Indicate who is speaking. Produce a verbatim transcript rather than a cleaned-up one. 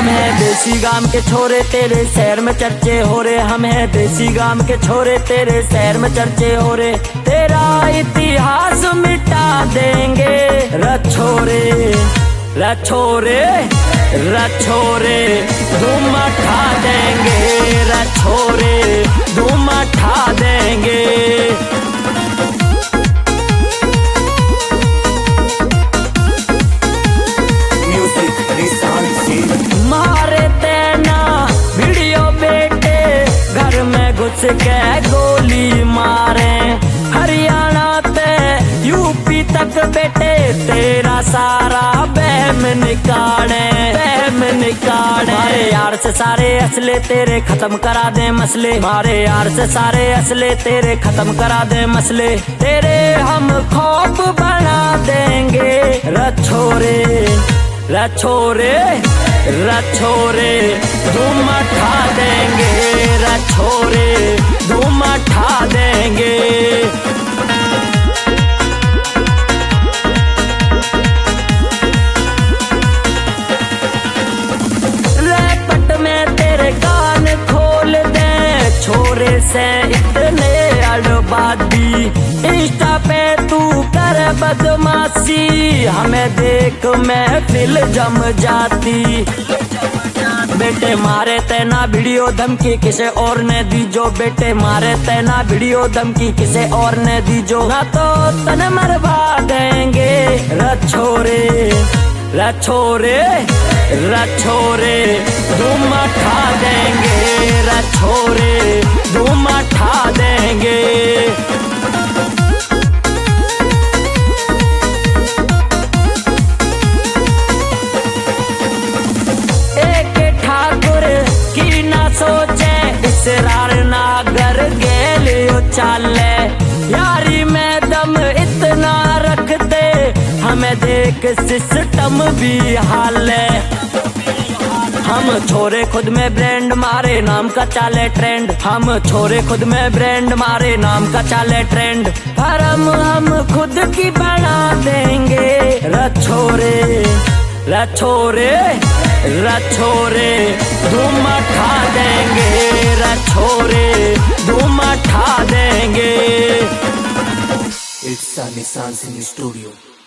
Speaker 1: हम हैं देसी गांव के छोरे, तेरे शहर में चर्चे हो रे। हम हैं देसी गांव के छोरे, तेरे शहर में चर्चे हो रे। तेरा इतिहास मिटा देंगे रछोरे, रछोरे, रछोरे, धूम मचा देंगे रछोरे, धूम मचा देंगे। मारे तेना वीडियो बेटे घर में घुस के गोली मारे। हरियाणा ते यूपी तक बेटे तेरा सारा बहम निकाले, बहम निकाले। मारे यार से सारे असले तेरे खत्म करा दे मसले, मारे यार से सारे असले तेरे खत्म करा दे मसले। तेरे हम खौफ बना देंगे रछोरे, रछोरे, रछोरे, धूम मचा देंगे रछोरे, धूम मचा देंगे। रैपट में तेरे कान खोल दे छोरे से इतने अड़बादी। इंस्टा पे तू कर बदमाशी, हमें देख महफिल जम जाती। बेटे मारे तेना वीडियो धमकी किसे और ने दी जो, बेटे मारे तेना वीडियो धमकी किसे और ने दी जो। ना तो तन मरवा देंगे रछोरे, रछोरे, रछोरे, धूम मचा देंगे रछोरे, धूम मचा देंगे। सोचे इसरार नागर गेलियो चाले, यारी में दम इतना रखते हमें देख सिस्टम भी हाले। हम छोरे खुद में ब्रांड मारे नाम का चाले ट्रेंड, हम छोरे खुद में ब्रांड मारे नाम का चाले ट्रेंड। धर्म हम खुद की बना देंगे रछोरे, रछोरे, रछोरे, धूम मचा देंगे रछोरे, धूम मचा देंगे।
Speaker 2: It's Sunny Sans in the studio.